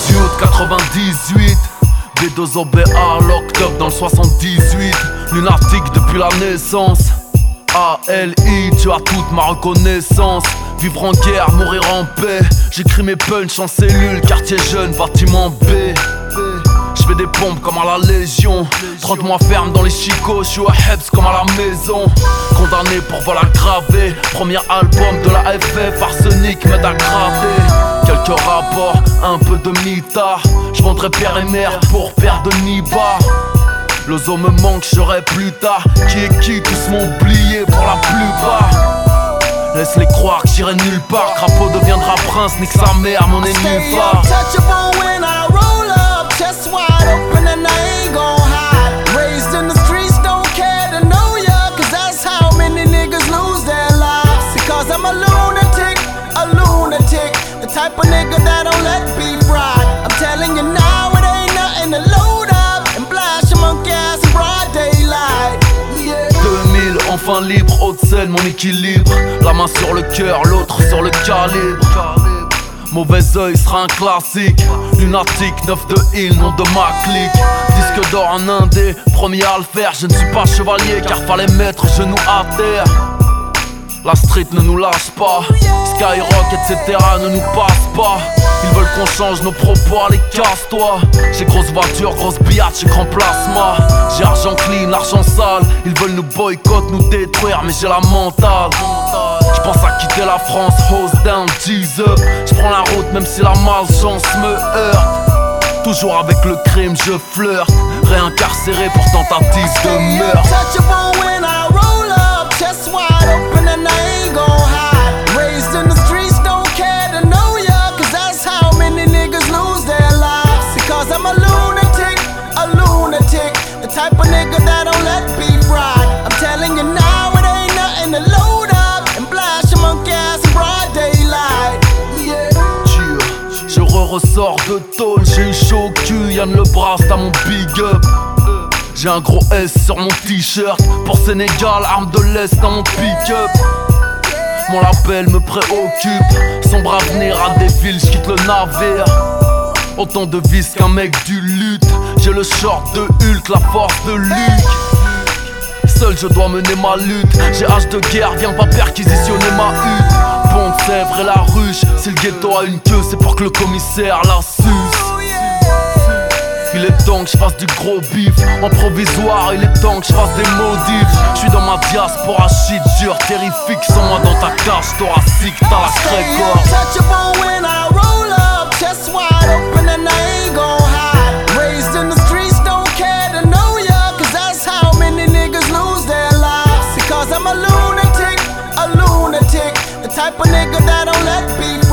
août 98, B2OBA, l'octobre dans le 78. Lunatique depuis la naissance. ALI, tu as toute ma reconnaissance. Vivre en guerre, mourir en paix. J'écris mes punchs en cellule, quartier jeune, bâtiment B. J'fais des pompes comme à la Légion. 30 mois ferme dans les chicots, j'suis au Hebs comme à la maison. Condamné pour vol aggravé. Premier album de la FF, arsenic m'aide à graver. Quelques rapports, un peu de mitard. J'vendrai père et mère pour père de Niba. L'ozo me manque, j'aurai plus tard. Qui est qui, tous m'ont oublié pour la plupart. Laisse-les croire que j'irai nulle part. Crapaud deviendra prince, nique sa mère, mon ennemi phare. Chest wide open and I ain't gon' hide. Raised in the streets, don't care to know ya, cause that's how many niggas lose their lives. Because I'm a lunatic, the type of nigga that don't let beef ride. I'm telling you now, it ain't nothing to load up and blast your monkey ass in broad daylight. 2000, enfin libre, haute scène, mon équilibre. La main sur le cœur, l'autre sur le calibre. Mauvais oeil sera un classique. Lunatique, 9 de Hill, nom de ma clique. Disque d'or en indé, premier à le faire. Je ne suis pas chevalier car fallait mettre genoux à terre. La street ne nous lâche pas. Skyrock etc ne nous passe pas. Ils veulent qu'on change nos propos, allez casse-toi. J'ai grosse voiture, grosse biatch, j'ai grand plasma. J'ai argent clean, l'argent sale. Ils veulent nous boycott, nous détruire, mais j'ai la mentale. J'pense à quitter la France, hose down, G's up. J'prends la route même si la malchance me heurte. Toujours avec le crime je flirte. Réincarcéré pour tentative de meurtre. Chest wide open and I ain't gon' hide. Raised in the streets, don't care to know ya, cause that's how many niggas lose their lives. Because I'm a lunatic, the type of nigga that don't let beef ride. I'm telling you now, it ain't nothing to load up and blast your monkey ass in broad daylight. Je ressors de tôle, j'ai eu chaud au cul, Yann Lebras, t'as mon big up. J'ai un gros S sur mon t-shirt. Pour Sénégal, arme de l'Est dans mon pick-up. Mon label me préoccupe. Sombre avenir à des villes, j'quitte le navire. Autant de vis qu'un mec du lutte. J'ai le short de Hulk, la force de Luke. Seul je dois mener ma lutte. J'ai hache de guerre, viens pas perquisitionner ma hutte. Pont de Sèvres et la ruche. Si le ghetto a une queue, c'est pour que le commissaire la suce. Il est temps que je fasse du gros bif. En provisoire, il est temps que je fasse des modifs. Je suis dans ma diaspora, shit dur, terrifique. Sans moi dans ta cage thoracique, t'as la crée-corps. Chest wide open and I ain't gon' hide. Raised in the streets, don't care to know ya, cause that's how many niggas lose their lives. Because I'm a lunatic, the type of nigga that don't let beef